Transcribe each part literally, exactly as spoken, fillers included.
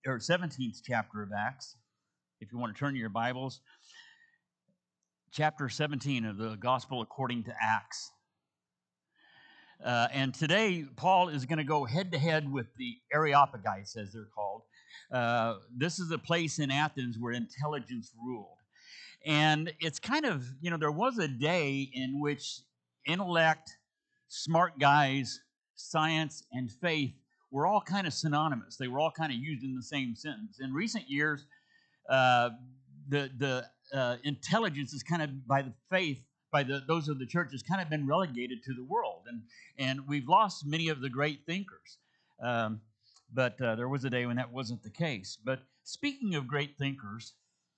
or seventeenth chapter of Acts. If you want to turn to your Bibles, chapter seventeen of the Gospel according to Acts. Uh, and today, Paul is going to go head-to-head with the Areopagites, as they're called. Uh, this is a place in Athens where intelligence ruled. And it's kind of, you know, there was a day in which intellect, smart guys, science, and faith were all kind of synonymous. They were all kind of used in the same sentence. In recent years, uh, the the uh, intelligence is kind of by the faith, by the those of the church, has kind of been relegated to the world, and and we've lost many of the great thinkers. Um, but uh, there was a day when that wasn't the case. But speaking of great thinkers,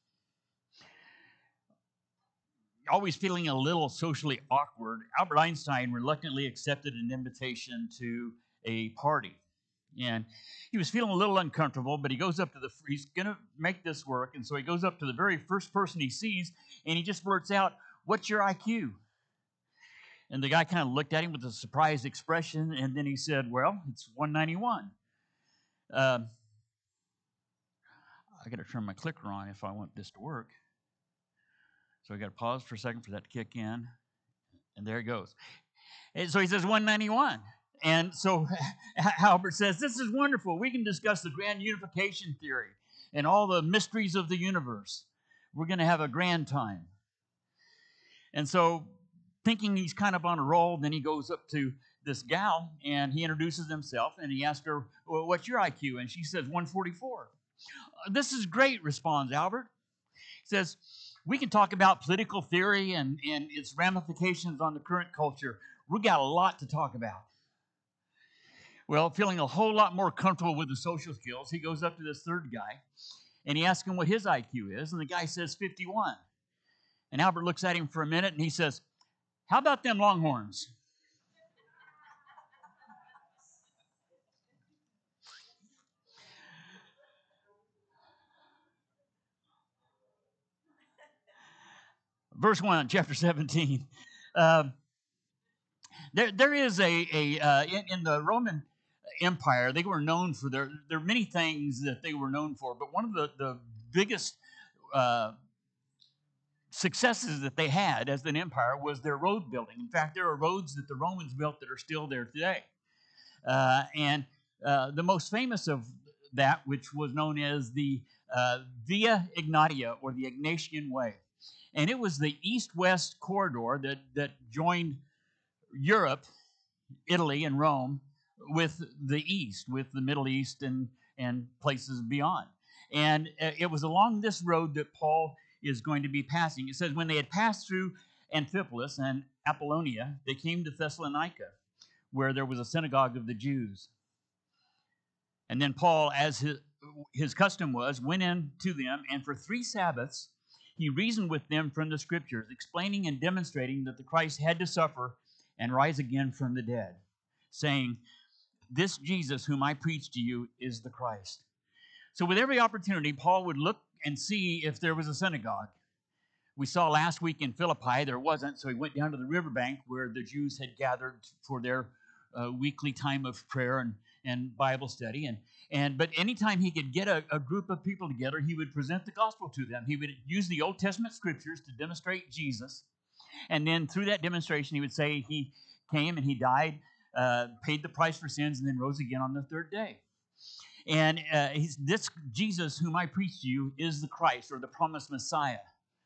always feeling a little socially awkward, Albert Einstein reluctantly accepted an invitation to a party. And he was feeling a little uncomfortable, but he goes up to the, he's going to make this work. And so he goes up to the very first person he sees, and he just blurts out, "What's your I Q?" And the guy kind of looked at him with a surprised expression, and then he said, "Well, it's one ninety-one. Um, I got to turn my clicker on if I want this to work. So I got to pause for a second for that to kick in. And there it goes. And so he says one ninety-one. And so Albert says, "This is wonderful. We can discuss the grand unification theory and all the mysteries of the universe. We're going to have a grand time." And so thinking he's kind of on a roll, then he goes up to this gal and he introduces himself and he asks her, "Well, what's your I Q?" And she says one forty-four. "This is great," responds Albert. He says, "We can talk about political theory and, and its ramifications on the current culture. We got a lot to talk about." Well, feeling a whole lot more comfortable with the social skills, he goes up to this third guy, and he asks him what his I Q is, and the guy says fifty-one. And Albert looks at him for a minute, and he says, "How about them Longhorns?" Verse one, chapter seventeen. Um, there, there is a, a uh, in, in the Roman Empire, they were known for their, there are many things that they were known for, but one of the, the biggest uh, successes that they had as an empire was their road building. In fact, there are roads that the Romans built that are still there today. Uh, and uh, the most famous of that, which was known as the uh, Via Egnatia, or the Ignatian Way. And it was the east-west corridor that, that joined Europe, Italy, and Rome with the East, with the Middle East and, and places beyond. And uh, it was along this road that Paul is going to be passing. It says, when they had passed through Amphipolis and Apollonia, they came to Thessalonica, where there was a synagogue of the Jews. And then Paul, as his, his custom was, went in to them, and for three Sabbaths he reasoned with them from the Scriptures, explaining and demonstrating that the Christ had to suffer and rise again from the dead, saying, "This Jesus whom I preach to you is the Christ." So with every opportunity, Paul would look and see if there was a synagogue. We saw last week in Philippi there wasn't, so he went down to the riverbank where the Jews had gathered for their uh, weekly time of prayer and, and Bible study. And, and But anytime he could get a, a group of people together, he would present the gospel to them. He would use the Old Testament scriptures to demonstrate Jesus. And then through that demonstration, he would say he came and he died, uh, paid the price for sins, and then rose again on the third day. And uh, he's, this Jesus whom I preach to you is the Christ, or the promised Messiah.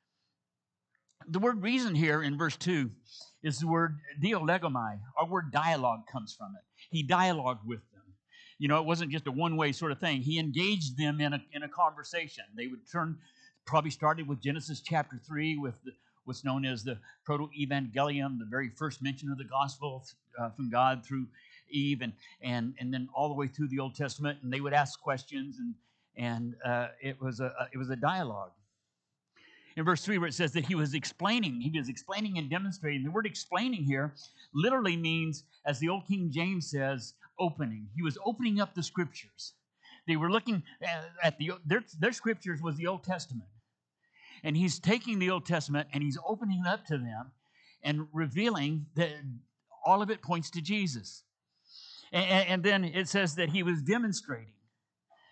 The word reason here in verse two is the word dialegomai. Our word dialogue comes from it. He dialogued with them. You know, it wasn't just a one-way sort of thing. He engaged them in a, in a conversation. They would turn, probably started with Genesis chapter three, with the, what's known as the proto-evangelium, the very first mention of the gospel uh, from God through Eve, and, and, and then all the way through the Old Testament. And they would ask questions, and, and uh, it was a it was a dialogue. In verse three, where it says that he was explaining, he was explaining and demonstrating. The word explaining here literally means, as the old King James says, opening. He was opening up the scriptures. They were looking at the, their, their scriptures was the Old Testament. And he's taking the Old Testament and he's opening it up to them and revealing that all of it points to Jesus. And, and then it says that he was demonstrating.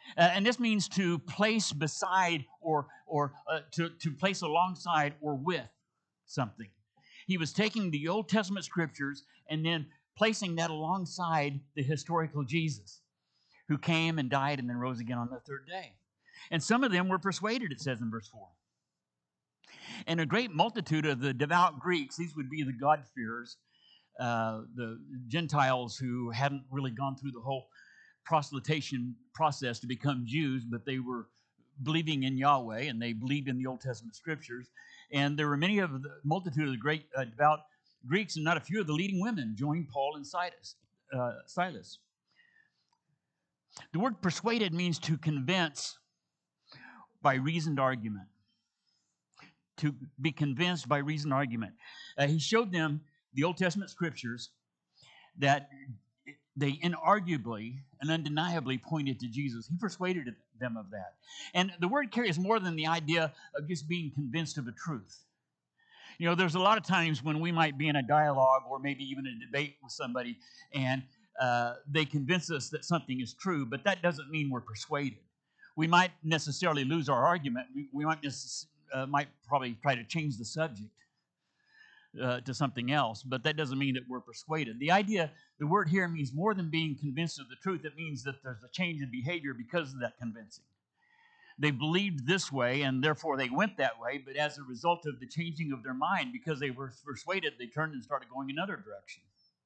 Uh, and this means to place beside or, or uh, to, to place alongside or with something. He was taking the Old Testament scriptures and then placing that alongside the historical Jesus who came and died and then rose again on the third day. And some of them were persuaded, it says in verse four. And a great multitude of the devout Greeks, these would be the God-fearers, uh, the Gentiles who hadn't really gone through the whole proselytation process to become Jews, but they were believing in Yahweh and they believed in the Old Testament scriptures. And there were many of the multitude of the great uh, devout Greeks, and not a few of the leading women joined Paul and Silas. Uh, Silas. The word persuaded means to convince by reasoned argument. To be convinced by reasoned argument. Uh, he showed them the Old Testament scriptures that they inarguably and undeniably pointed to Jesus. He persuaded them of that. And the word carries more than the idea of just being convinced of a truth. You know, there's a lot of times when we might be in a dialogue or maybe even a debate with somebody, and uh, they convince us that something is true, but that doesn't mean we're persuaded. We might necessarily lose our argument. We, we might, necess- uh, might probably try to change the subject uh, to something else, but that doesn't mean that we're persuaded. The idea, the word here means more than being convinced of the truth. It means that there's a change in behavior because of that convincing. They believed this way, and therefore they went that way, but as a result of the changing of their mind, because they were persuaded, they turned and started going another direction.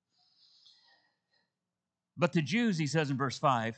But the Jews, he says in verse five,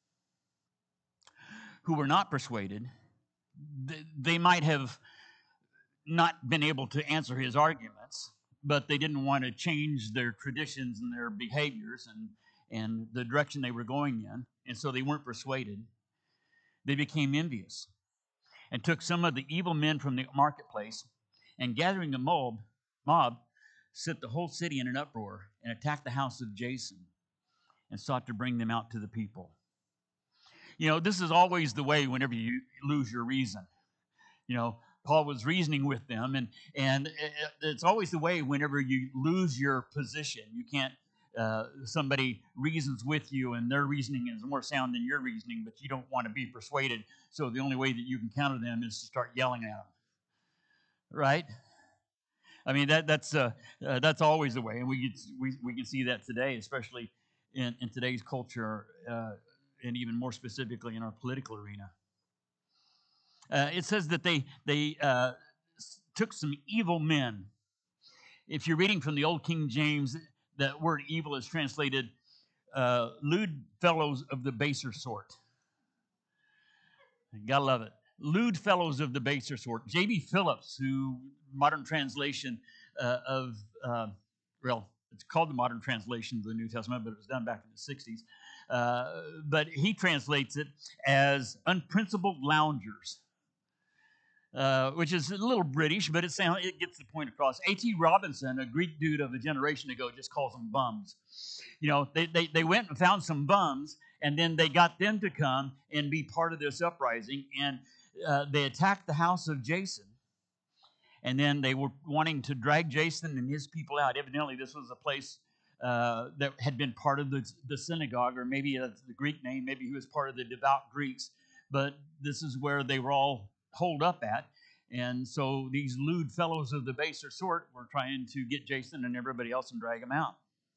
who were not persuaded, they might have not been able to answer his arguments, but they didn't want to change their traditions and their behaviors and, and the direction they were going in, and so they weren't persuaded. They became envious and took some of the evil men from the marketplace, and gathering a mob, mob, set the whole city in an uproar and attacked the house of Jason and sought to bring them out to the people. You know, this is always the way whenever you lose your reason. You know, Paul was reasoning with them, and, and it's always the way whenever you lose your position. You can't, uh, somebody reasons with you, and their reasoning is more sound than your reasoning, but you don't want to be persuaded, so the only way that you can counter them is to start yelling at them. Right? I mean, that that's uh, uh, that's always the way, and we, we, we can see that today, especially in, in today's culture, uh, and even more specifically in our political arena. Uh, it says that they they uh, took some evil men. If you're reading from the Old King James, that word evil is translated uh, lewd fellows of the baser sort. You gotta love it. Lewd fellows of the baser sort. J B Phillips, who modern translation uh, of, uh, well, it's called the modern translation of the New Testament, but it was done back in the sixties. Uh, but he translates it as unprincipled loungers. Uh, which is a little British, but it sounds it gets the point across. A T Robinson, a Greek dude of a generation ago, just calls them bums. You know, they, they, they went and found some bums, and then they got them to come and be part of this uprising, and uh, they attacked the house of Jason, and then they were wanting to drag Jason and his people out. Evidently, this was a place uh, that had been part of the, the synagogue, or maybe that's the Greek name, maybe he was part of the devout Greeks, but this is where they were all holed up at. And so these lewd fellows of the baser sort were trying to get Jason and everybody else and drag him out.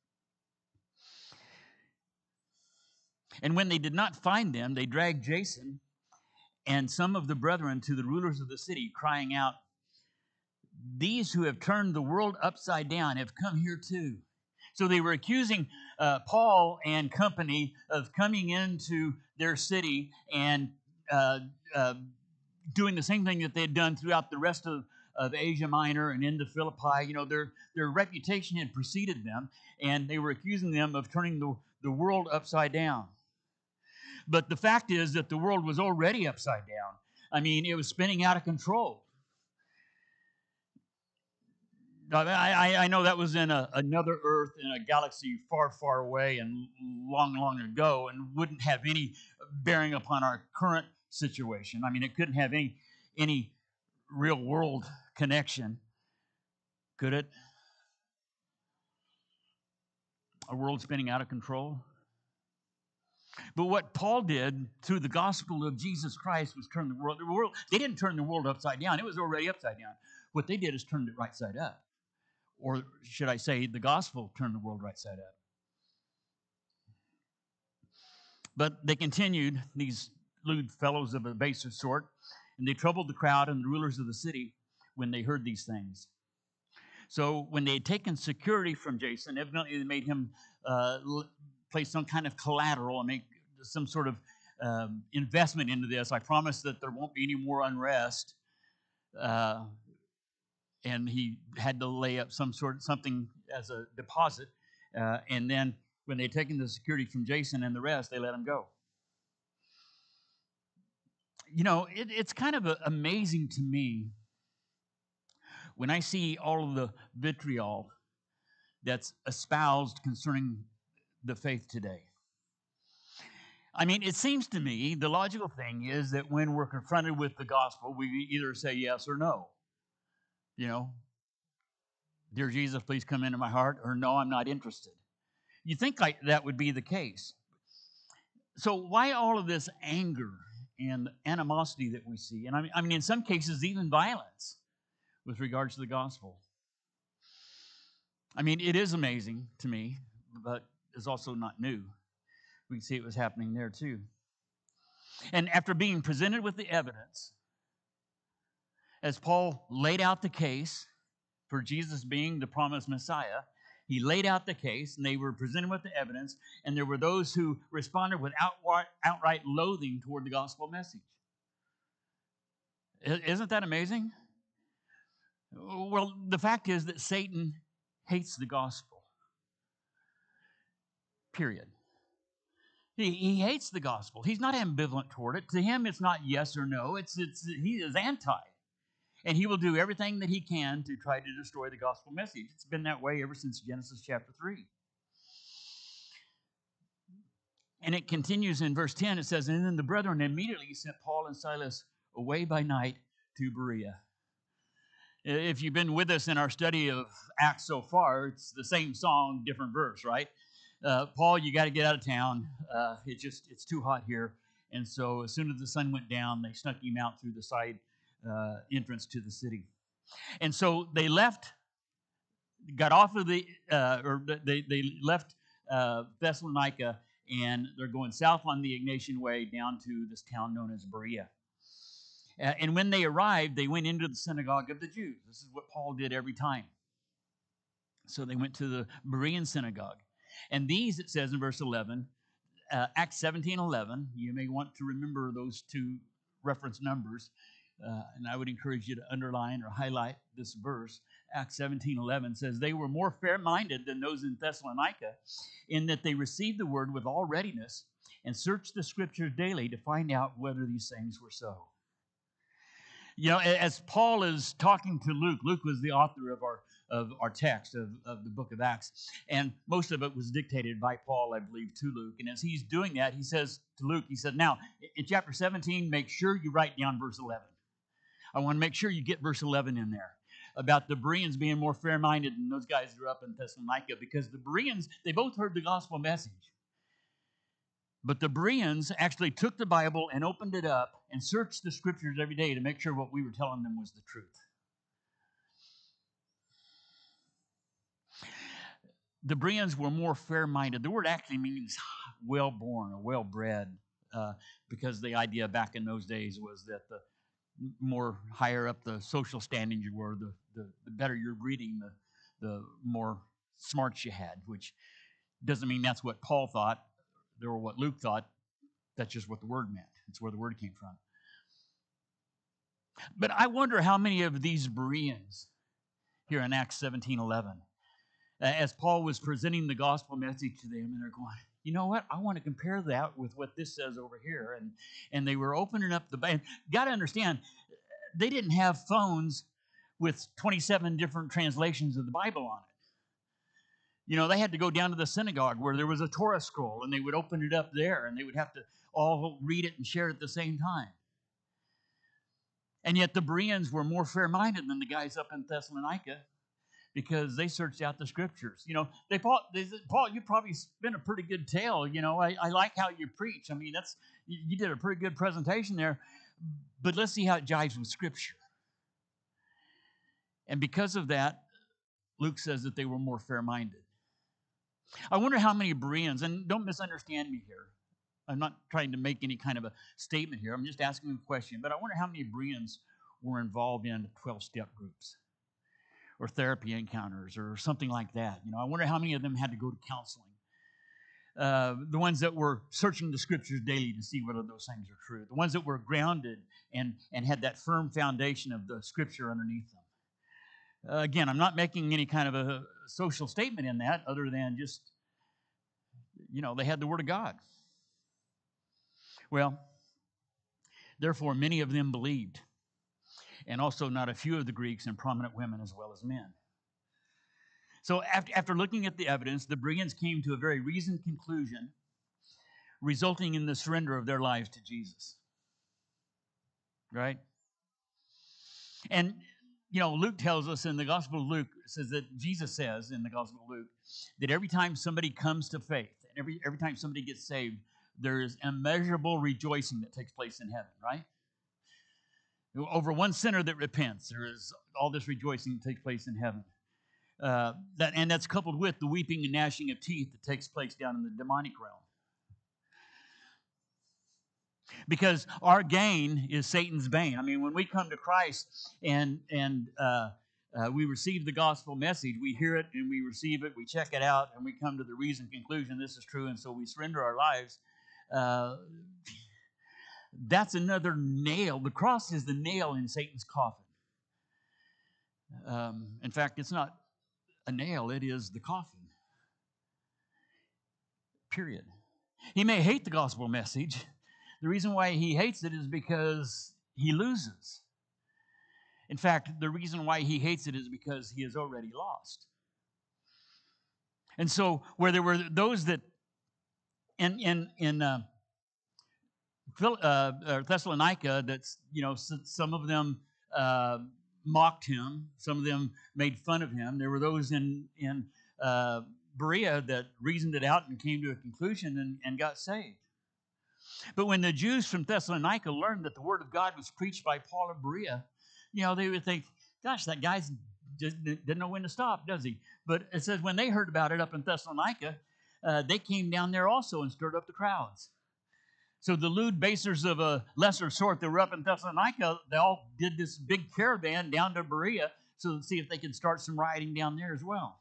And when they did not find them, they dragged Jason and some of the brethren to the rulers of the city, crying out, "These who have turned the world upside down have come here too." So they were accusing uh, Paul and company of coming into their city and uh, uh, doing the same thing that they had done throughout the rest of, of Asia Minor and into Philippi. You know, their, their reputation had preceded them, and they were accusing them of turning the, the world upside down. But the fact is that the world was already upside down. I mean, it was spinning out of control. I, I, I know that was in a, another Earth in a galaxy far, far away and long, long ago, and wouldn't have any bearing upon our current situation. I mean, it couldn't have any any real world connection, could it? A world spinning out of control? But what Paul did through the gospel of Jesus Christ was turn the world. The world they didn't turn the world upside down. It was already upside down. What they did is turned it right side up. Or should I say, the gospel turned the world right side up. But they continued, these lewd fellows of a baser sort, and they troubled the crowd and the rulers of the city when they heard these things. So when they had taken security from Jason, evidently they made him uh, place some kind of collateral and make some sort of um, investment into this. I promise that there won't be any more unrest. Uh, and he had to lay up some sort of something as a deposit. Uh, and then when they'd taken the security from Jason and the rest, they let him go. You know, it, it's kind of a, amazing to me when I see all of the vitriol that's espoused concerning the faith today. I mean, it seems to me the logical thing is that when we're confronted with the gospel, we either say yes or no. You know, dear Jesus, please come into my heart, or no, I'm not interested. You think like that would be the case. So why all of this anger and animosity that we see? And I mean, I mean, in some cases, even violence with regards to the gospel. I mean, it is amazing to me, but it's also not new. We can see it was happening there too. And after being presented with the evidence, as Paul laid out the case for Jesus being the promised Messiah, he laid out the case, and they were presented with the evidence, and there were those who responded with outright, outright loathing toward the gospel message. Isn't that amazing? Well, the fact is that Satan hates the gospel. Period. He, he hates the gospel. He's not ambivalent toward it. To him, it's not yes or no. It's, it's he is anti. And he will do everything that he can to try to destroy the gospel message. It's been that way ever since Genesis chapter three. And it continues in verse ten. It says, and then the brethren immediately sent Paul and Silas away by night to Berea. If you've been with us in our study of Acts so far, it's the same song, different verse, right? Uh, Paul, you got to get out of town. Uh, it just it's too hot here. And so as soon as the sun went down, they snuck him out through the side uh, entrance to the city. And so they left, got off of the, uh, or they, they left uh, Thessalonica, and they're going south on the Ignatian Way down to this town known as Berea. Uh, and when they arrived, they went into the synagogue of the Jews. This is what Paul did every time. So they went to the Berean synagogue. And these, it says in verse eleven, uh, Acts seventeen eleven, you may want to remember those two reference numbers, uh, and I would encourage you to underline or highlight this verse. Acts seventeen eleven says, they were more fair-minded than those in Thessalonica, in that they received the word with all readiness and searched the scriptures daily to find out whether these things were so. You know, as Paul is talking to Luke, Luke was the author of our of our text of, of the book of Acts, and most of it was dictated by Paul, I believe, to Luke. And as he's doing that, he says to Luke, he said, now, in chapter seventeen, make sure you write down verse eleven. I want to make sure you get verse eleven in there about the Bereans being more fair-minded than those guys who are up in Thessalonica, because the Bereans, they both heard the gospel message. But the Bereans actually took the Bible and opened it up and searched the scriptures every day to make sure what we were telling them was the truth. The Bereans were more fair-minded. The word actually means well-born or well-bred, uh, because the idea back in those days was that the more higher up the social standing you were, the, the, the better your breeding, the, the more smarts you had, which doesn't mean that's what Paul thought or what Luke thought. That's just what the word meant. It's where the word came from. But I wonder how many of these Bereans here in Acts seventeen eleven, as Paul was presenting the gospel message to them, and they're going, you know what? I want to compare that with what this says over here. And, and they were opening up the Bible. Got to understand, they didn't have phones with twenty-seven different translations of the Bible on it. You know, they had to go down to the synagogue where there was a Torah scroll, and they would open it up there, and they would have to all read it and share it at the same time. And yet the Bereans were more fair-minded than the guys up in Thessalonica. because they searched out the scriptures. You know, they Paul, they said, Paul, you probably spin a pretty good tale. You know, I, I like how you preach. I mean, that's you, you did a pretty good presentation there, but let's see how it jives with scripture. And because of that, Luke says that they were more fair-minded. I wonder how many Bereans, and don't misunderstand me here. I'm not trying to make any kind of a statement here. I'm just asking a question. But I wonder how many Bereans were involved in twelve-step groups or therapy encounters or something like that. You know, I wonder how many of them had to go to counseling. Uh, the ones that were searching the scriptures daily to see whether those things are true. The ones that were grounded and, and had that firm foundation of the scripture underneath them. Uh, again, I'm not making any kind of a social statement in that other than just, you know, they had the Word of God. Well, therefore, many of them believed, and also not a few of the Greeks and prominent women as well as men. So after, after looking at the evidence, the Bereans came to a very reasoned conclusion, resulting in the surrender of their lives to Jesus. Right? And you know, Luke tells us in the Gospel of Luke, says that Jesus says in the Gospel of Luke, that every time somebody comes to faith, and every, every time somebody gets saved, there is immeasurable rejoicing that takes place in heaven, right? Over one sinner that repents, there is all this rejoicing that takes place in heaven. Uh, that, and that's coupled with the weeping and gnashing of teeth that takes place down in the demonic realm. Because our gain is Satan's bane. I mean, when we come to Christ and and uh, uh, we receive the gospel message, we hear it and we receive it, we check it out, and we come to the reasoned conclusion this is true, and so we surrender our lives. Uh, that's another nail. The cross is the nail in Satan's coffin. Um, in fact, it's not a nail, it is the coffin. Period. He may hate the gospel message. The reason why he hates it is because he loses. In fact, the reason why he hates it is because he has already lost. And so, where there were those that in in in uh, uh, Thessalonica, that's you know some of them uh, mocked him, some of them made fun of him. There were those in in uh, Berea that reasoned it out and came to a conclusion and, and got saved. But when the Jews from Thessalonica learned that the word of God was preached by Paul of Berea, you know, they would think, gosh, that guy didn't know when to stop, does he? But it says when they heard about it up in Thessalonica, uh, they came down there also and stirred up the crowds. So the lewd basers of a lesser sort that were up in Thessalonica, they all did this big caravan down to Berea so to see if they could start some rioting down there as well.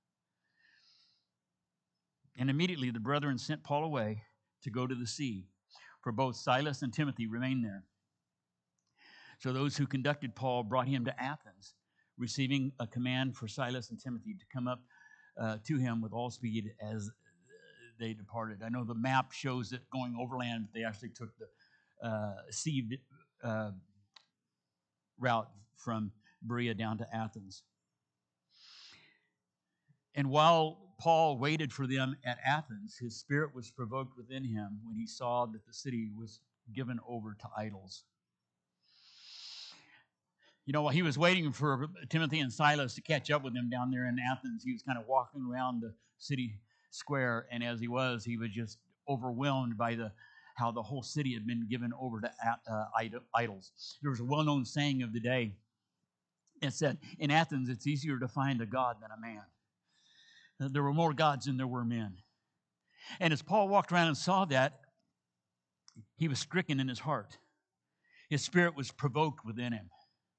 And immediately the brethren sent Paul away to go to the sea, for both Silas and Timothy remained there. So those who conducted Paul brought him to Athens, receiving a command for Silas and Timothy to come up uh, to him with all speed as they departed. I know the map shows it going overland, but they actually took the uh, sea uh, route from Berea down to Athens. And while Paul waited for them at Athens, his spirit was provoked within him when he saw that the city was given over to idols. You know, while he was waiting for Timothy and Silas to catch up with him down there in Athens, he was kind of walking around the city square, and as he was, he was just overwhelmed by the how the whole city had been given over to uh, idols. There was a well-known saying of the day. It said, in Athens, it's easier to find a god than a man. There were more gods than there were men. And as Paul walked around and saw that, he was stricken in his heart. His spirit was provoked within him.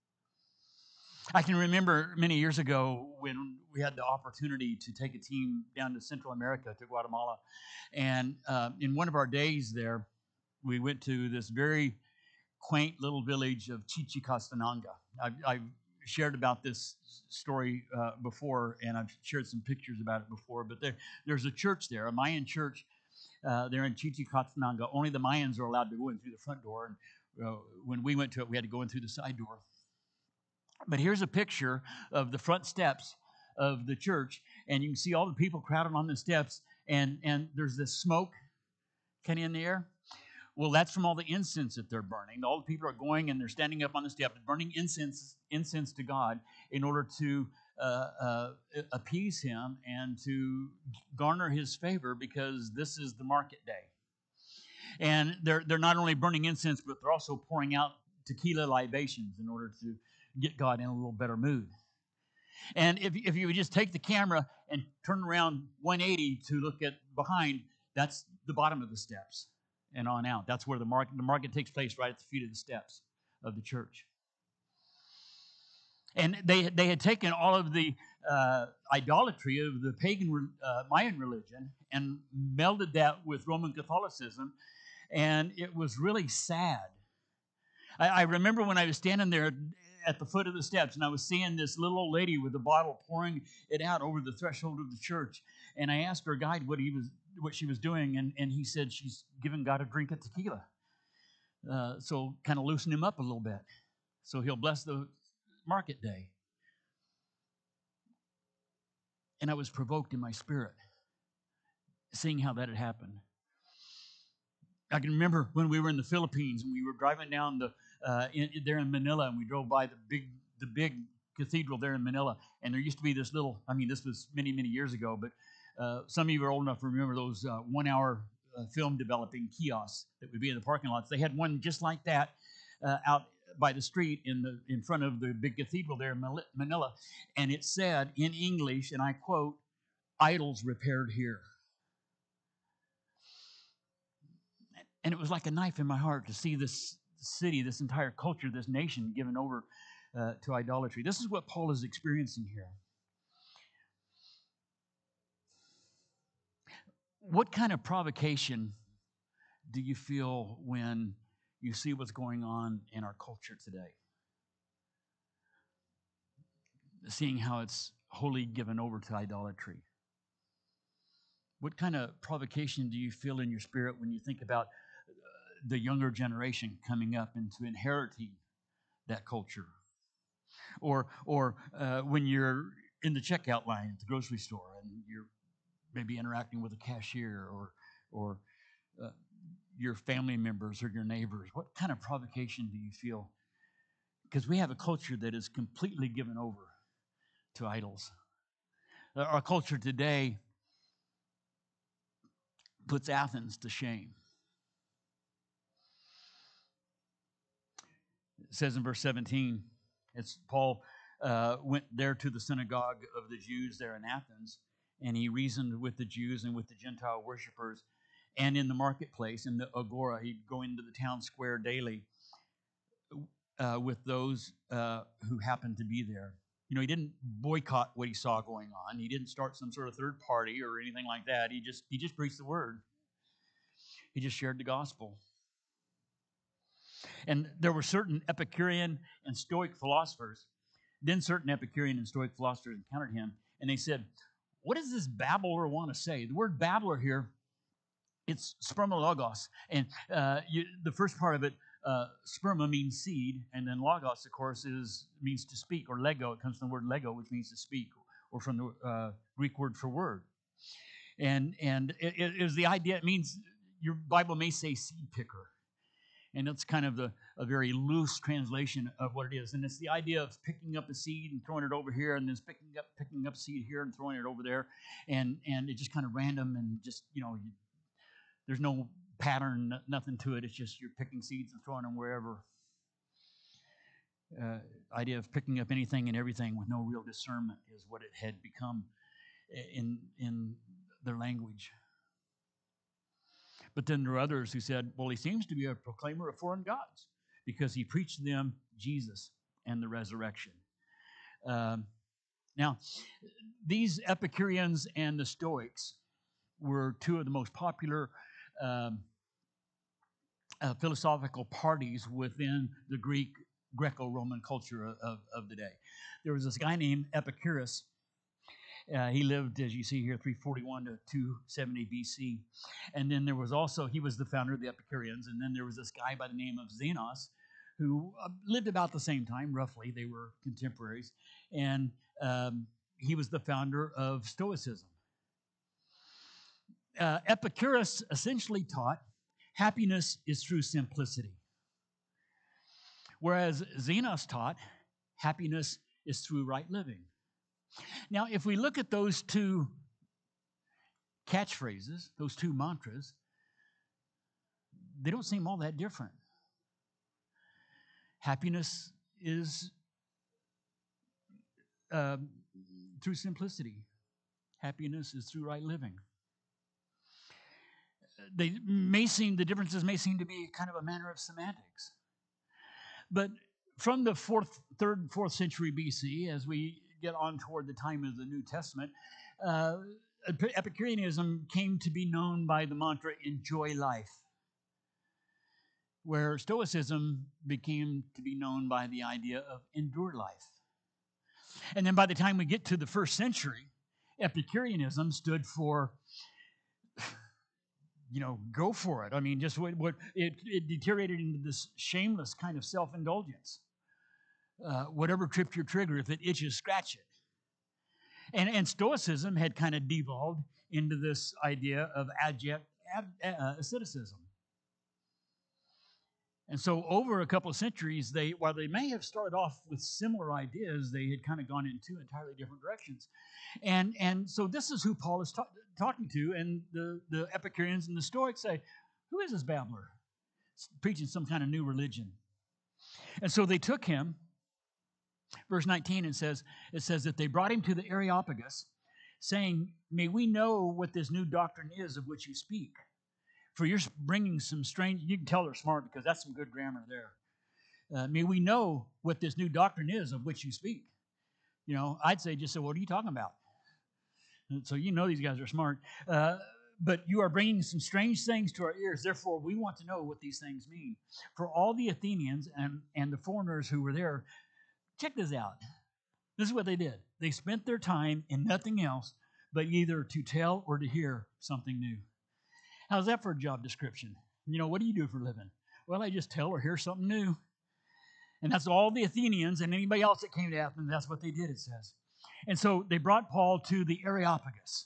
I can remember many years ago when we had the opportunity to take a team down to Central America, to Guatemala. And uh, in one of our days there, we went to this very quaint little village of Chichicastenango. I've, I've shared about this story uh, before, and I've shared some pictures about it before, but there, there's a church there, a Mayan church uh, there in Chichicastenango. Only the Mayans are allowed to go in through the front door, and uh, when we went to it, we had to go in through the side door. But here's a picture of the front steps of the church, and you can see all the people crowded on the steps, and, and there's this smoke kind of in the air. Well, that's from all the incense that they're burning. All the people are going and they're standing up on the steps, burning incense, incense to God in order to uh, uh, appease him and to garner his favor, because this is the market day. And they're, they're not only burning incense, but they're also pouring out tequila libations in order to get God in a little better mood. And if, if you would just take the camera and turn around one eighty to look at behind, that's the bottom of the steps and on out. That's where the market, the market takes place, right at the feet of the steps of the church. And they, they had taken all of the uh, idolatry of the pagan uh, Mayan religion and melded that with Roman Catholicism, and it was really sad. I, I remember when I was standing there at the foot of the steps, and I was seeing this little old lady with a bottle pouring it out over the threshold of the church, and I asked her guide what he was, what she was doing, and, and he said she's giving God a drink of tequila. Uh, so kind of loosen him up a little bit, so he'll bless the market day. And I was provoked in my spirit, seeing how that had happened. I can remember when we were in the Philippines and we were driving down the uh, in, there in Manila, and we drove by the big the big cathedral there in Manila, and there used to be this little. I mean, this was many many years ago, but uh, some of you are old enough to remember those uh, one hour uh, film developing kiosks that would be in the parking lots. They had one just like that uh, out by the street in the in front of the big cathedral there in Manila, and it said in English, and I quote, "Idols repaired here." And it was like a knife in my heart to see this city, this entire culture, this nation given over uh, to idolatry. This is what Paul is experiencing here. What kind of provocation do you feel when you see what's going on in our culture today? Seeing how it's wholly given over to idolatry. What kind of provocation do you feel in your spirit when you think about the younger generation coming up into inheriting that culture? Or, or uh, when you're in the checkout line at the grocery store and you're maybe interacting with a cashier or, or uh, your family members or your neighbors, what kind of provocation do you feel? Because we have a culture that is completely given over to idols. Our culture today puts Athens to shame. It says in verse seventeen, it's Paul uh, went there to the synagogue of the Jews there in Athens, and he reasoned with the Jews and with the Gentile worshipers, and in the marketplace, in the agora. He'd go into the town square daily uh, with those uh, who happened to be there. You know, he didn't boycott what he saw going on. He didn't start some sort of third party or anything like that. He just he just preached the word. He just shared the gospel. And there were certain Epicurean and Stoic philosophers. Then certain Epicurean and Stoic philosophers encountered him, and they said, "What does this babbler want to say?" The word babbler here, it's spermologos. And uh, you, the first part of it, uh, sperma means seed, and then logos, of course, is means to speak, or lego. It comes from the word lego, which means to speak, or from the uh, Greek word for word. And, and it, it is the idea, it means, your Bible may say seed picker. And it's kind of the, a very loose translation of what it is. And it's the idea of picking up a seed and throwing it over here, and then picking up picking up seed here and throwing it over there. And and it's just kind of random, and just, you know, you, there's no pattern, nothing to it. It's just you're picking seeds and throwing them wherever. Uh, idea of picking up anything and everything with no real discernment is what it had become in in their language. But then there are others who said, well, he seems to be a proclaimer of foreign gods because he preached to them Jesus and the resurrection. Um, now, these Epicureans and the Stoics were two of the most popular um, uh, philosophical parties within the Greek Greco-Roman culture of, of, of the day. There was this guy named Epicurus. Uh, he lived, as you see here, three forty-one to two seventy B C. And then there was also, he was the founder of the Epicureans. And then there was this guy by the name of Zenos, who uh, lived about the same time, roughly. They were contemporaries. And um, he was the founder of Stoicism. Uh, Epicurus essentially taught happiness is through simplicity, whereas Zenos taught happiness is through right living. Now, if we look at those two catchphrases, those two mantras, they don't seem all that different. Happiness is uh, through simplicity. Happiness is through right living. They may seem, the differences may seem to be kind of a matter of semantics. But from the fourth, third, fourth century B C, as we get on toward the time of the New Testament, uh, Epicureanism came to be known by the mantra, enjoy life, where Stoicism became to be known by the idea of endure life. And then by the time we get to the first century, Epicureanism stood for, you know, go for it. I mean, just what, what it, it deteriorated into this shameless kind of self-indulgence. Uh, whatever tripped your trigger, if it itches, scratch it. And, and Stoicism had kind of devolved into this idea of abject uh, asceticism. And so over a couple of centuries, they, while they may have started off with similar ideas, they had kind of gone in two entirely different directions. And, and so this is who Paul is ta- talking to, and the, the Epicureans and the Stoics say, who is this babbler? He's preaching some kind of new religion. And so they took him, verse nineteen, and says, it says that they brought him to the Areopagus, saying, may we know what this new doctrine is of which you speak. For you're bringing some strange, you can tell they're smart because that's some good grammar there. Uh, may we know what this new doctrine is of which you speak. You know, I'd say just say, what are you talking about? And so you know these guys are smart. Uh, but you are bringing some strange things to our ears. Therefore, we want to know what these things mean. For all the Athenians and, and the foreigners who were there, check this out. This is what they did. They spent their time in nothing else but either to tell or to hear something new. How's that for a job description? You know, what do you do for a living? Well, I just tell or hear something new. And that's all the Athenians and anybody else that came to Athens, that's what they did, it says. And so they brought Paul to the Areopagus.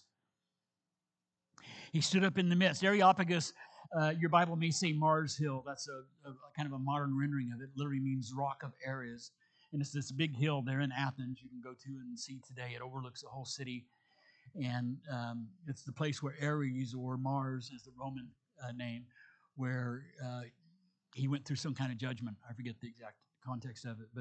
He stood up in the midst. Areopagus, uh, your Bible may say Mars Hill. That's a, a kind of a modern rendering of it. It literally means Rock of Ares. And it's this big hill there in Athens you can go to and see today. It overlooks the whole city. And um, it's the place where Ares, or Mars is the Roman uh, name, where uh, he went through some kind of judgment. I forget the exact context of it. But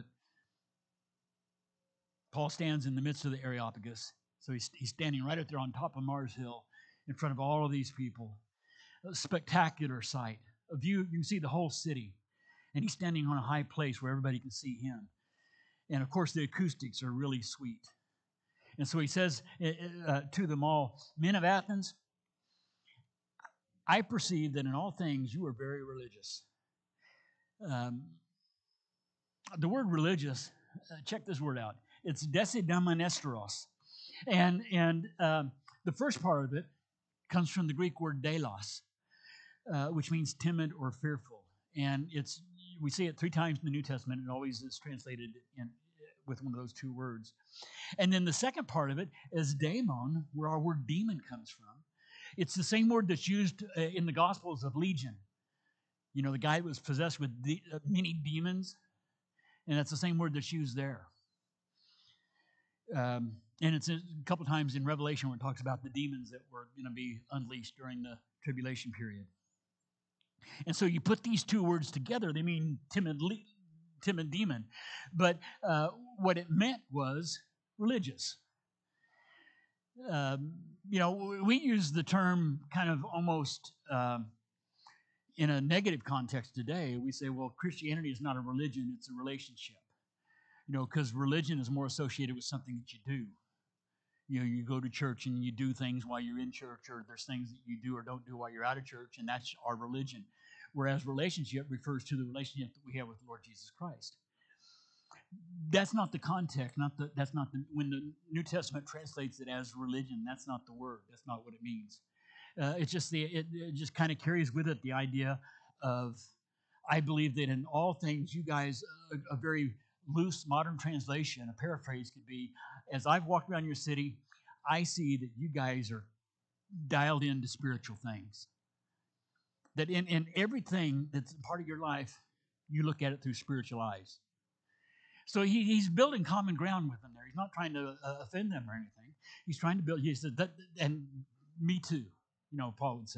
Paul stands in the midst of the Areopagus. So he's, he's standing right up there on top of Mars Hill in front of all of these people. A spectacular sight. A view, you can see the whole city. And he's standing on a high place where everybody can see him. And of course, the acoustics are really sweet. And so he says uh, to them all, men of Athens, I perceive that in all things you are very religious. Um, the word religious, uh, check this word out. It's desidemonestros. And, and um, the first part of it comes from the Greek word delos, uh, which means timid or fearful. And it's we see it three times in the New Testament. It always is translated in, with one of those two words. And then the second part of it is daemon, where our word demon comes from. It's the same word that's used uh, in the Gospels of Legion. You know, the guy was possessed with de- uh, many demons, and that's the same word that's used there. Um, and it's a couple times in Revelation where it talks about the demons that were going to be unleashed during the tribulation period. And so you put these two words together, they mean timid, le- timid demon. But uh, what it meant was religious. Um, you know, we use the term kind of almost um, in a negative context today. We say, well, Christianity is not a religion, it's a relationship. You know, because religion is more associated with something that you do. You know, you go to church and you do things while you're in church, or there's things that you do or don't do while you're out of church, and that's our religion. Whereas relationship refers to the relationship that we have with the Lord Jesus Christ. That's not the context. Not the, that's not the, when the New Testament translates it as religion, that's not the word. That's not what it means. Uh, it's just the it, it just kind of carries with it the idea of, I believe that in all things, you guys, a, a very loose modern translation, a paraphrase could be, as I've walked around your city, I see that you guys are dialed into spiritual things. That in, in everything that's part of your life, you look at it through spiritual eyes. So he, he's building common ground with them there. He's not trying to uh, offend them or anything. He's trying to build. He said that, and me too. You know, Paul would say,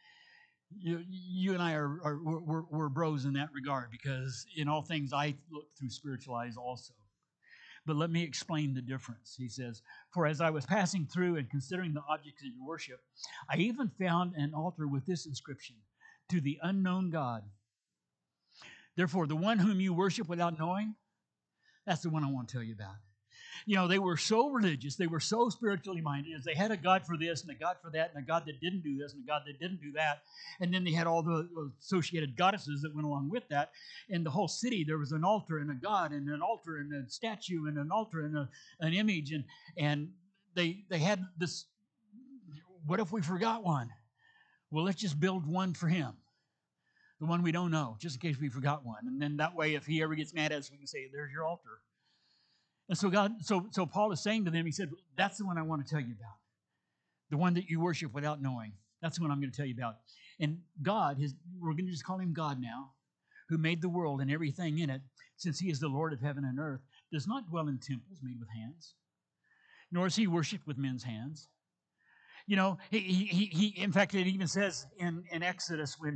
you, you and I are, are we're, we're bros in that regard, because in all things I look through spiritual eyes also. But let me explain the difference. He says, for as I was passing through and considering the objects of your worship, I even found an altar with this inscription: to the unknown God. Therefore, the one whom you worship without knowing, that's the one I want to tell you about. You know, they were so religious, they were so spiritually minded, as they had a God for this and a God for that, and a God that didn't do this and a God that didn't do that. And then they had all the associated goddesses that went along with that. In the whole city, there was an altar and a God and an altar and a statue and an altar and a, an image. And, and they, they had this, what if we forgot one? Well, let's just build one for him. The one we don't know, just in case we forgot one. And then that way, if he ever gets mad at us, we can say, there's your altar. And so God, so so Paul is saying to them, he said, that's the one I want to tell you about. The one that you worship without knowing. That's the one I'm going to tell you about. And God, his, we're going to just call him God now, who made the world and everything in it, since he is the Lord of heaven and earth, does not dwell in temples made with hands, nor is he worshipped with men's hands. You know, he, he, he in fact, it even says in, in Exodus when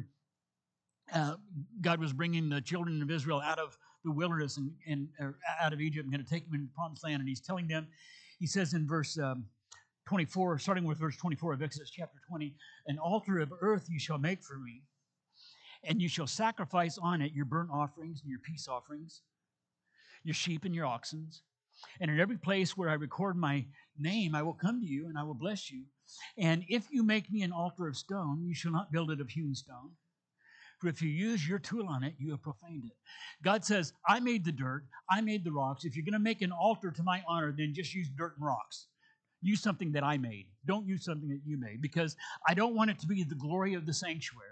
uh, God was bringing the children of Israel out of the wilderness and, and out of Egypt and going to take them into the promised land. And he's telling them, he says in verse um, twenty-four, starting with verse twenty-four of Exodus chapter twenty, an altar of earth you shall make for me, and you shall sacrifice on it your burnt offerings and your peace offerings, your sheep and your oxen. And in every place where I record my name, I will come to you and I will bless you. And if you make me an altar of stone, you shall not build it of hewn stone. For if you use your tool on it, you have profaned it. God says, I made the dirt, I made the rocks. If you're going to make an altar to my honor, then just use dirt and rocks. Use something that I made. Don't use something that you made, because I don't want it to be the glory of the sanctuary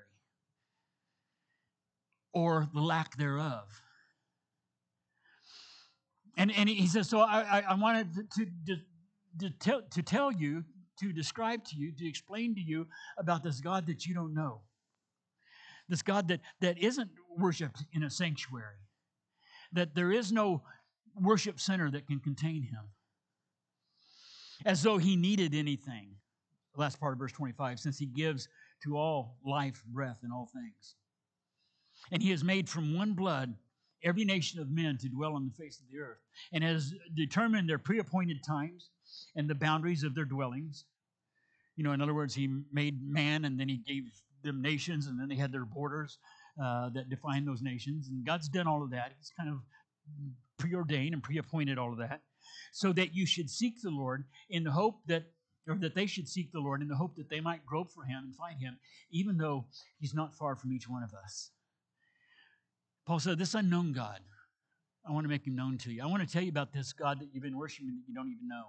or the lack thereof. And, and he says, so I, I, I wanted to, to, to, tell, to tell you, to describe to you, to explain to you about this God that you don't know. This God that, that isn't worshipped in a sanctuary, that there is no worship center that can contain him, as though he needed anything. The last part of verse twenty-five, since he gives to all life, breath, and all things. And he has made from one blood every nation of men to dwell on the face of the earth, and has determined their pre-appointed times and the boundaries of their dwellings. You know, in other words, he made man, and then he gave them nations, and then they had their borders uh, that define those nations. And God's done all of that. He's kind of preordained and pre-appointed all of that, so that you should seek the Lord in the hope that, or that they should seek the Lord in the hope that they might grope for him and find him, even though he's not far from each one of us. Paul said, this unknown God, I want to make him known to you. I want to tell you about this God that you've been worshiping that you don't even know.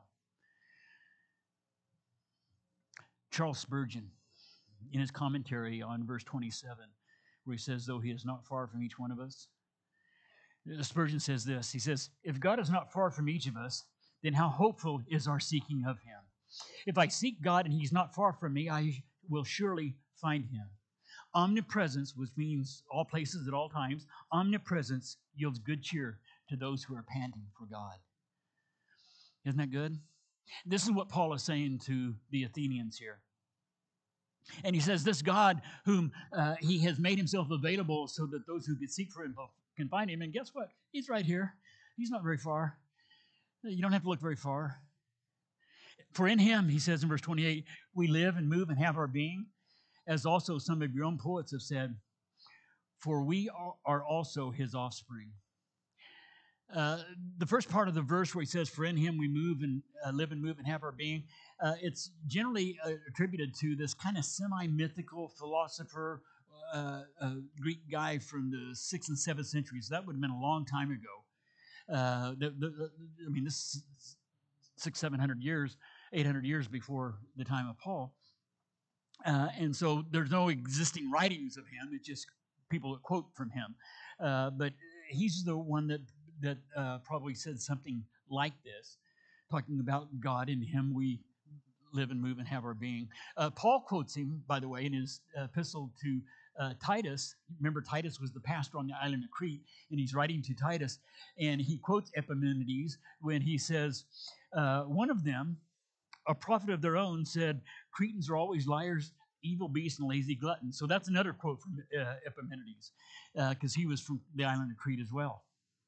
Charles Spurgeon, in his commentary on verse twenty-seven, where he says, though he is not far from each one of us, Spurgeon says this. He says, if God is not far from each of us, then how hopeful is our seeking of him? If I seek God and he's not far from me, I will surely find him. Omnipresence, which means all places at all times, omnipresence yields good cheer to those who are panting for God. Isn't that good? This is what Paul is saying to the Athenians here. And he says, this God whom uh, he has made himself available so that those who could seek for him can find him. And guess what? He's right here. He's not very far. You don't have to look very far. For in him, he says in verse twenty-eight, we live and move and have our being, as also some of your own poets have said, for we are also his offspring. Uh, the first part of the verse where he says, for in him we move and uh, live and move and have our being, uh, it's generally uh, attributed to this kind of semi-mythical philosopher, uh, uh, Greek guy from the sixth and seventh centuries. That would have been a long time ago. Uh, the, the, the, I mean, this is six, seven hundred years, eight hundred years before the time of Paul. Uh, and so there's no existing writings of him. It's just people that quote from him. Uh, but he's the one that that uh, probably said something like this, talking about God. In him we live and move and have our being. Uh, Paul quotes him, by the way, in his epistle to uh, Titus, remember Titus was the pastor on the island of Crete, and he's writing to Titus, and he quotes Epimenides when he says, uh, one of them, a prophet of their own, said, Cretans are always liars, evil beasts, and lazy gluttons. So that's another quote from uh, Epimenides, because uh, he was from the island of Crete as well.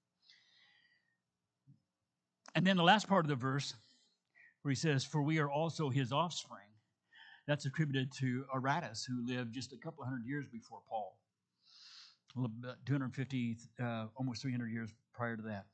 And then the last part of the verse, where he says, for we are also his offspring, that's attributed to Aratus, who lived just a couple hundred years before Paul. two hundred fifty, uh, almost three hundred years prior to that.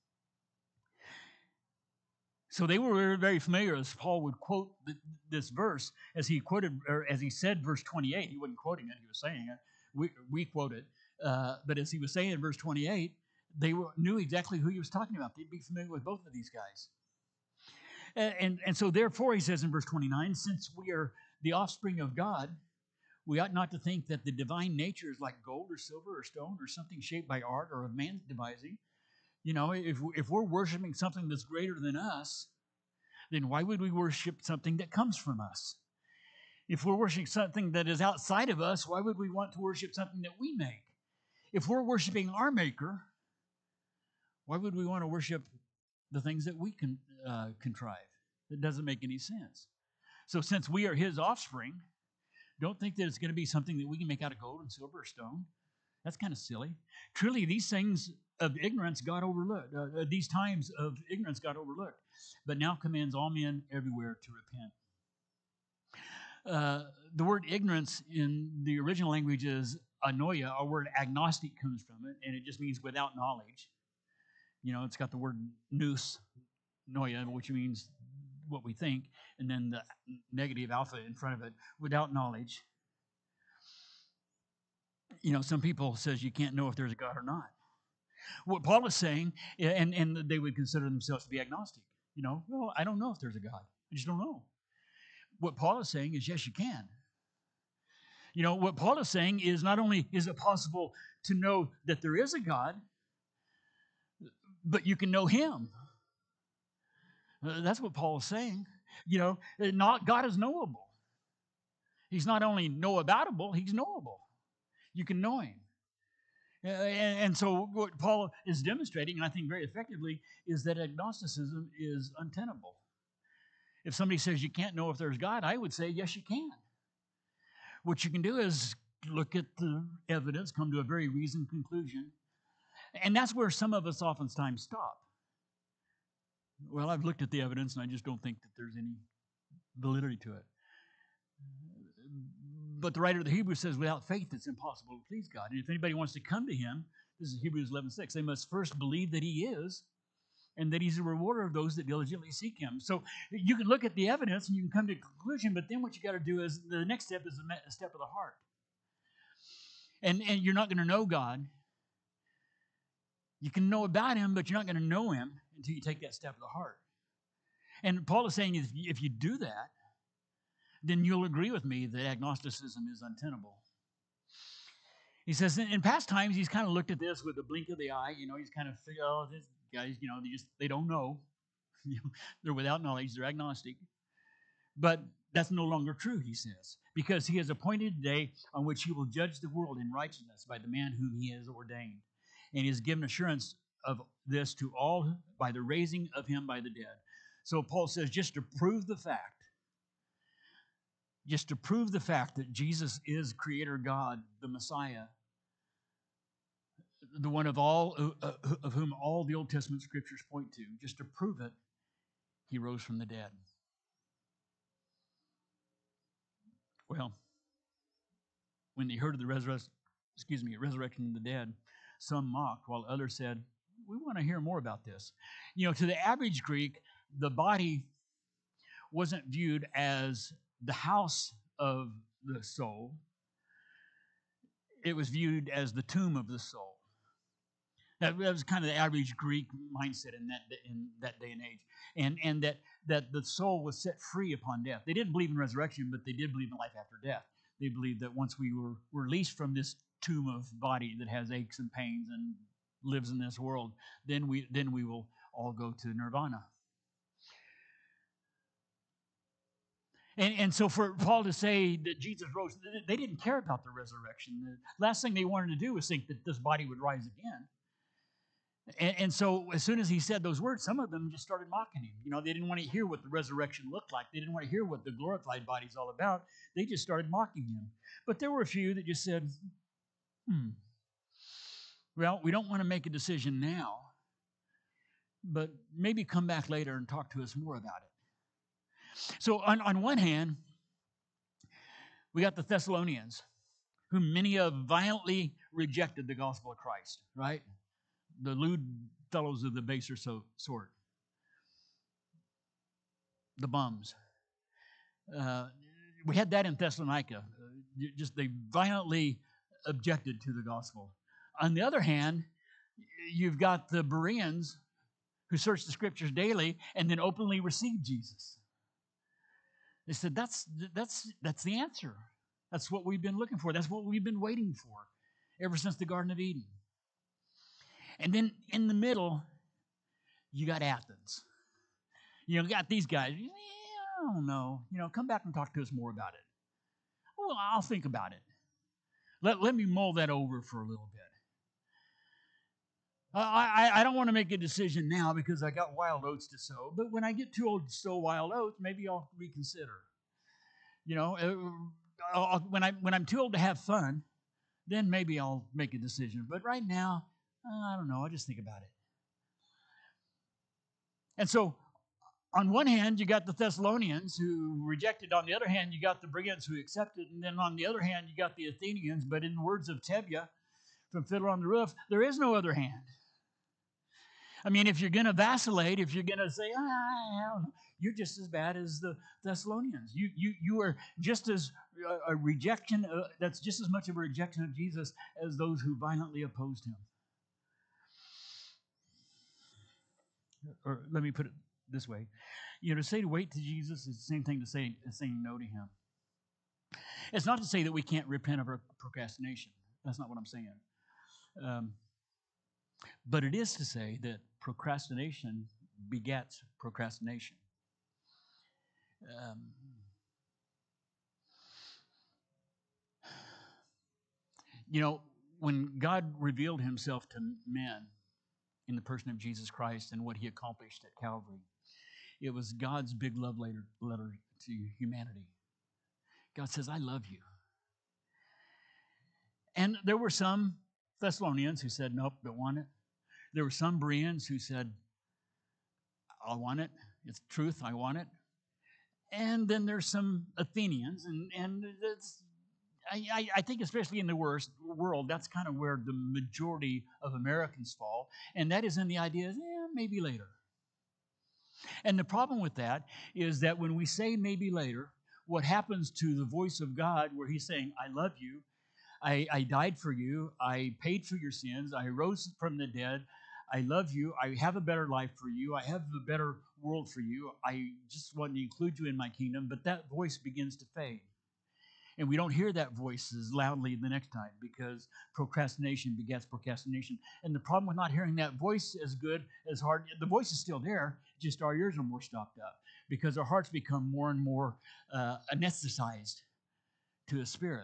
So they were very familiar as Paul would quote th- this verse, as he quoted, or as he said, verse twenty-eight. He wasn't quoting it; he was saying it. We we quote it, uh, but as he was saying in verse twenty-eight, they were, knew exactly who he was talking about. They'd be familiar with both of these guys, and and, and so therefore he says in verse twenty-nine, since we are the offspring of God, we ought not to think that the divine nature is like gold or silver or stone or something shaped by art or of man's devising. You know, if, if we're worshiping something that's greater than us, then why would we worship something that comes from us? If we're worshiping something that is outside of us, why would we want to worship something that we make? If we're worshiping our maker, why would we want to worship the things that we can uh, contrive? It doesn't make any sense. So since we are his offspring, don't think that it's going to be something that we can make out of gold and silver or stone. That's kind of silly. Truly, these things of ignorance got overlooked. Uh, these times of ignorance got overlooked, but now commands all men everywhere to repent. Uh, the word ignorance in the original language is anoia. Our word agnostic comes from it, and it just means without knowledge. You know, it's got the word nous, noia, which means what we think, and then the negative alpha in front of it, without knowledge. You know, some people says you can't know if there's a God or not. What Paul is saying, and, and they would consider themselves to be agnostic. You know, well, I don't know if there's a God. I just don't know. What Paul is saying is, yes, you can. You know, what Paul is saying is not only is it possible to know that there is a God, but you can know him. Uh, that's what Paul is saying. You know, not God is knowable. He's not only know-aboutable, he's knowable. You can know him. Uh, and, and so what Paul is demonstrating, and I think very effectively, is that agnosticism is untenable. If somebody says you can't know if there's God, I would say, yes, you can. What you can do is look at the evidence, come to a very reasoned conclusion. And that's where some of us oftentimes stop. Well, I've looked at the evidence, and I just don't think that there's any validity to it. But the writer of the Hebrews says, without faith, it's impossible to please God. And if anybody wants to come to him, this is Hebrews eleven six, they must first believe that he is, and that he's a rewarder of those that diligently seek him. So you can look at the evidence and you can come to a conclusion, but then what you got to do is, the next step is a step of the heart. And, and you're not going to know God. You can know about him, but you're not going to know him until you take that step of the heart. And Paul is saying, if you, if you do that, then you'll agree with me that agnosticism is untenable. He says, in past times, he's kind of looked at this with a blink of the eye. You know, he's kind of figured, oh, these guys, you know, they just, they don't know. They're without knowledge. They're agnostic. But that's no longer true, he says, because he has appointed a day on which he will judge the world in righteousness by the man whom he has ordained. And he has given assurance of this to all by the raising of him by the dead. So Paul says, just to prove the fact, just to prove the fact that Jesus is Creator God, the Messiah, the one of all uh, of whom all the Old Testament scriptures point to, just to prove it, he rose from the dead. Well, when they heard of the resurrection, excuse me, resurrection of the dead, some mocked, while others said, "We want to hear more about this." You know, to the average Greek, the body wasn't viewed as the house of the soul. It was viewed as the tomb of the soul. That was kind of the average Greek mindset in that in that day and age, and and that that the soul was set free upon death. They didn't believe in resurrection, but they did believe in life after death. They believed that once we were released from this tomb of body that has aches and pains and lives in this world, then we then we will all go to nirvana. And, and so for Paul to say that Jesus rose, they didn't care about the resurrection. The last thing they wanted to do was think that this body would rise again. And, and so as soon as he said those words, some of them just started mocking him. You know, they didn't want to hear what the resurrection looked like. They didn't want to hear what the glorified body is all about. They just started mocking him. But there were a few that just said, hmm, well, we don't want to make a decision now, but maybe come back later and talk to us more about it. So on, on one hand, we got the Thessalonians, whom many have violently rejected the gospel of Christ, right? The lewd fellows of the baser so, sort. The bums. Uh, we had that in Thessalonica. Uh, just they violently objected to the gospel. On the other hand, you've got the Bereans who searched the scriptures daily and then openly received Jesus. They said, that's, that's, that's the answer. That's what we've been looking for. That's what we've been waiting for ever since the Garden of Eden. And then in the middle, you got Athens. You know, got these guys. Yeah, I don't know. You know, come back and talk to us more about it. Well, I'll think about it. Let, let me mull that over for a little bit. I, I, I don't want to make a decision now because I got wild oats to sow. But when I get too old to sow wild oats, maybe I'll reconsider. You know, I'll, when, I, when I'm too old to have fun, then maybe I'll make a decision. But right now, I don't know. I'll just think about it. And so, on one hand, you got the Thessalonians who rejected. On the other hand, you got the Bereans who accepted. And then on the other hand, you got the Athenians. But in the words of Tevye from Fiddler on the Roof, there is no other hand. I mean, if you're going to vacillate, if you're going to say, ah, I don't know, you're just as bad as the Thessalonians. You you you are just as a, a rejection, uh, that's just as much of a rejection of Jesus as those who violently opposed him. Or let me put it this way. You know, to say to wait to Jesus is the same thing to say as saying no to him. It's not to say that we can't repent of our procrastination. That's not what I'm saying. Um, but it is to say that procrastination begets procrastination. Um, you know, when God revealed himself to men in the person of Jesus Christ and what he accomplished at Calvary, it was God's big love letter, letter to humanity. God says, I love you. And there were some Thessalonians who said, nope, don't want it. There were some Bereans who said, I want it. It's truth, I want it. And then there's some Athenians, and, and it's, I, I think especially in the worst world, that's kind of where the majority of Americans fall, and that is in the idea, yeah, maybe later. And the problem with that is that when we say maybe later, what happens to the voice of God where he's saying, I love you, I, I died for you, I paid for your sins, I rose from the dead, I love you, I have a better life for you, I have a better world for you, I just want to include you in my kingdom, but that voice begins to fade. And we don't hear that voice as loudly the next time because procrastination begets procrastination. And the problem with not hearing that voice as good, as hard, the voice is still there, just our ears are more stopped up because our hearts become more and more uh, anesthetized to the Spirit.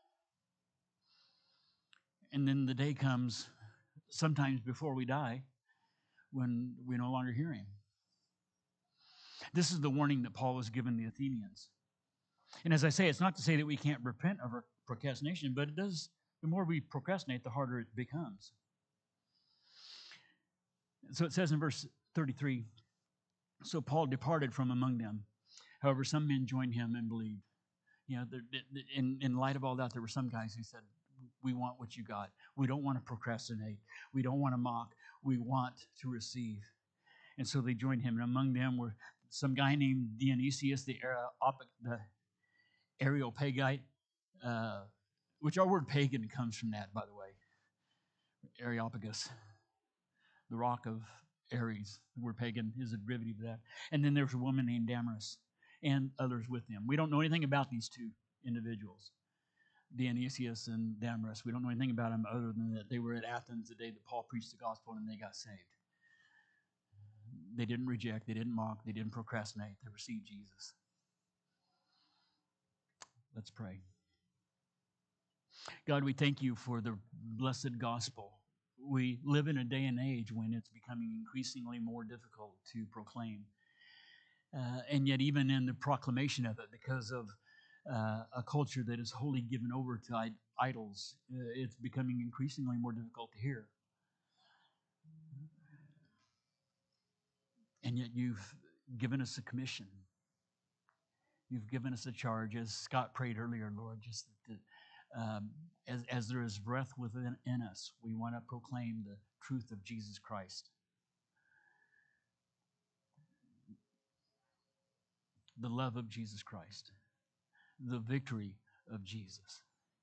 And then the day comes, sometimes before we die, when we no longer hear him. This is the warning that Paul was giving the Athenians. And as I say, it's not to say that we can't repent of our procrastination, but it does, the more we procrastinate, the harder it becomes. So it says in verse thirty-three, so Paul departed from among them. However, some men joined him and believed. You know, in, in light of all that, there were some guys who said, we want what you got. We don't want to procrastinate. We don't want to mock. We want to receive. And so they joined him. And among them were some guy named Dionysius, the, the Areopagite, uh, which our word pagan comes from that, by the way. Areopagus, the rock of Ares. The word pagan is a derivative of that. And then there's a woman named Damaris and others with them. We don't know anything about these two individuals, Dionysius and Damaris. We don't know anything about them other than that they were at Athens the day that Paul preached the gospel and they got saved. They didn't reject, they didn't mock, they didn't procrastinate, they received Jesus. Let's pray. God, we thank you for the blessed gospel. We live in a day and age when it's becoming increasingly more difficult to proclaim. Uh, and yet, even in the proclamation of it, because of uh, a culture that is wholly given over to id- idols, uh, it's becoming increasingly more difficult to hear. And yet, you've given us a commission. You've given us a charge, as Scott prayed earlier, Lord, just that um, as, as there is breath within in us, we want to proclaim the truth of Jesus Christ, the love of Jesus Christ, the victory of Jesus.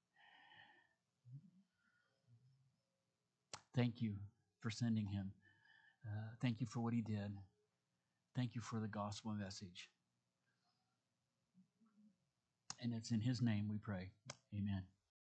Thank you for sending him. Uh, thank you for what he did. Thank you for the gospel message. And it's in his name we pray. Amen.